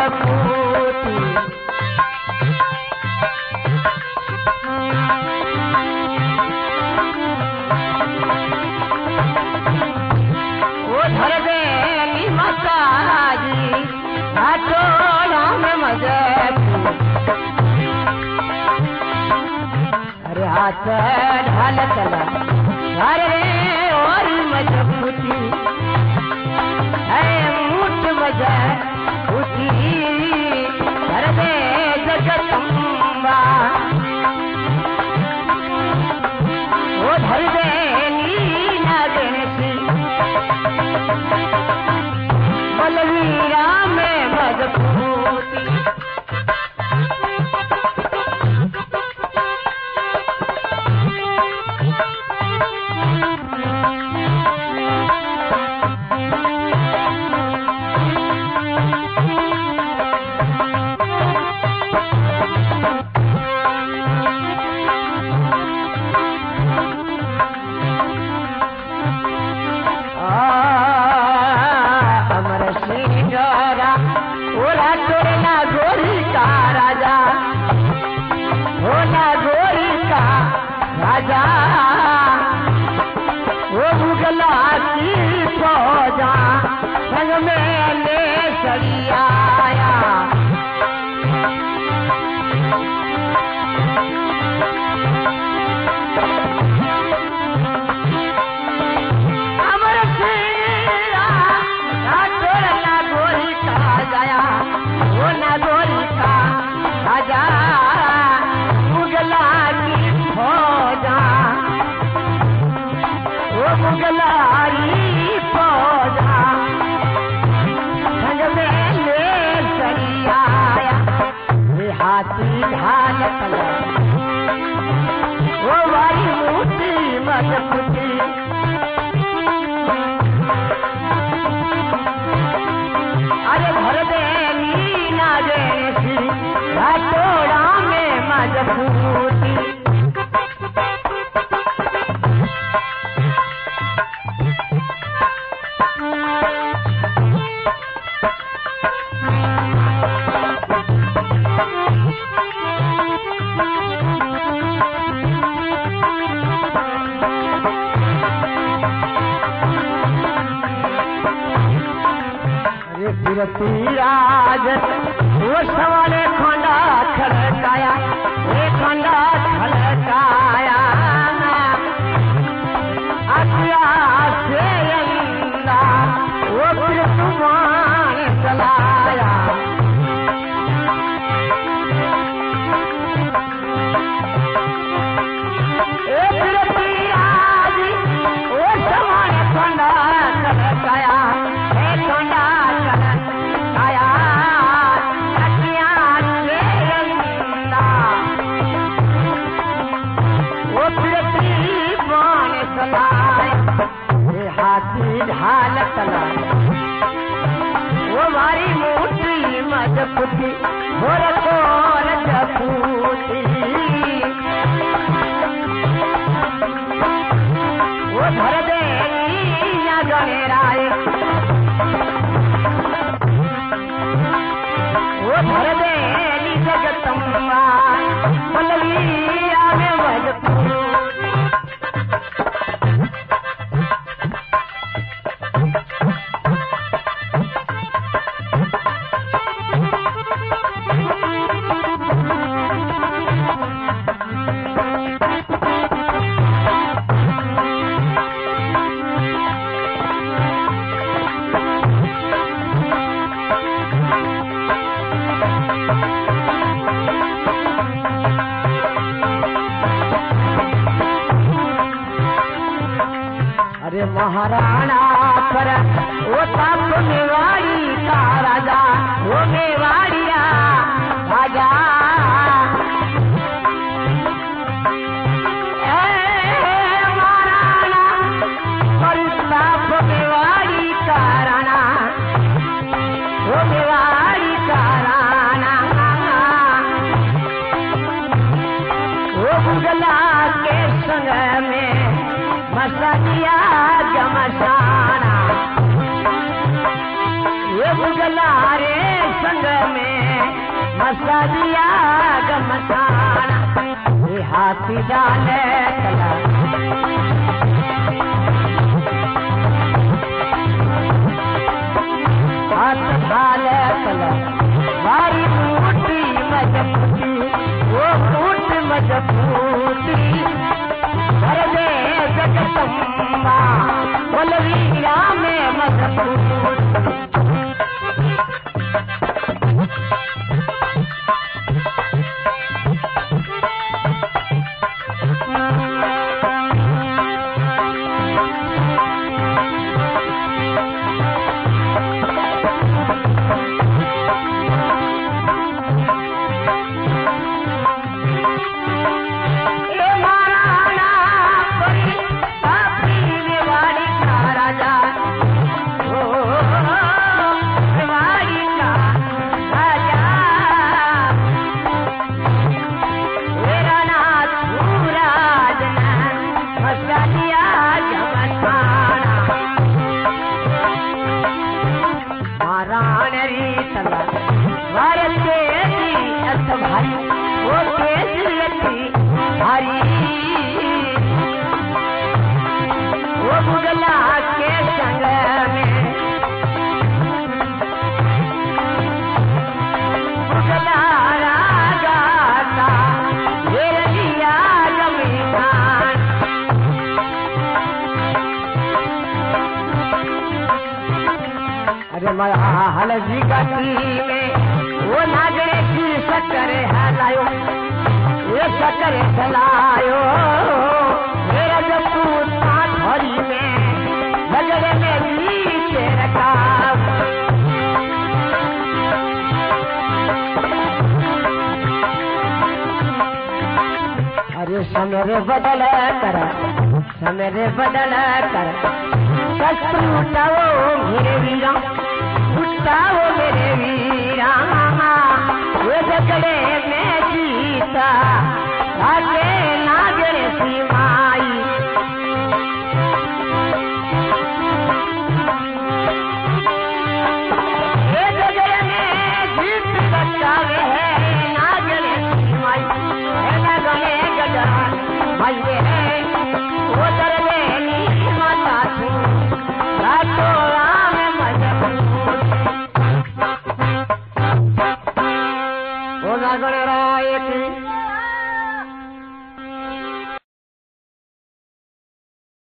मजबूती वो धर देली मसाजी हाथोड़ा में मजबूती अरे हाथ ढाल चला अरे और मजबूती है मुठ मजबूती कर दे जगदम्बा वो धर दे लीला गणेशी बलवीरा में मजबूती वो मुगला की फौजा संग में ले चली आया अमर शेरा तोड़ना गोरी का गया वो न गोरी का राजा मुगला की फौजा वो मुगलाई फौजा संग में ले चली आया ये हाथी ढाल चला वो वाली मूर्ति मजबूती अरे भर देली ना जैसी घाटोड़ा में मजबूती राज वो सवाले खंडा खड़काया ये खंडा खड़काया आज्ञा से अंदा वो फिर तूफान चलाया राज वो सवाले खंडा खड़काया खंडा हाथी ढाल चला वो मारी मूर्ति मजबूती भोर कोर जबूती वो धर दे या गणेराय वो धर दे जगदम्बा बलवीरा में मजबूती महाराणा पर वो तप मेवाड़ी का राजा वो मेवाड़िया राजा महाराणा पर तप मेवाड़ी का राणा वो मेवाड़ी का राणा वो मुगला के संग में मसलिया जमशाना ये मुगला रे संग में मसालिया गमसाना ये हाथी डाले तला हाथ डाले तला भाई मूर्ति मजबूती वो मूर्त मजबूती हर दे जगदम्बा बोलवीरा में मजबूती हलजी गटी में वो नागरे की शक्कर हलायो ये शक्कर चलायो मेरा जब पूछता थोड़ी में झगड़े में नीचे रखा अरे समय बदल कर शत्रु उठाओ मेरे वीरा उठाओ मेरे वीरा वो झगड़े में जीता आगे नागरे सीमाई ये झगड़े में जीत बचावे है नागरे सीमाई है गले गजरा भाई है वो दरले नी माता तू रातो राम मजबूत वो नागरे राय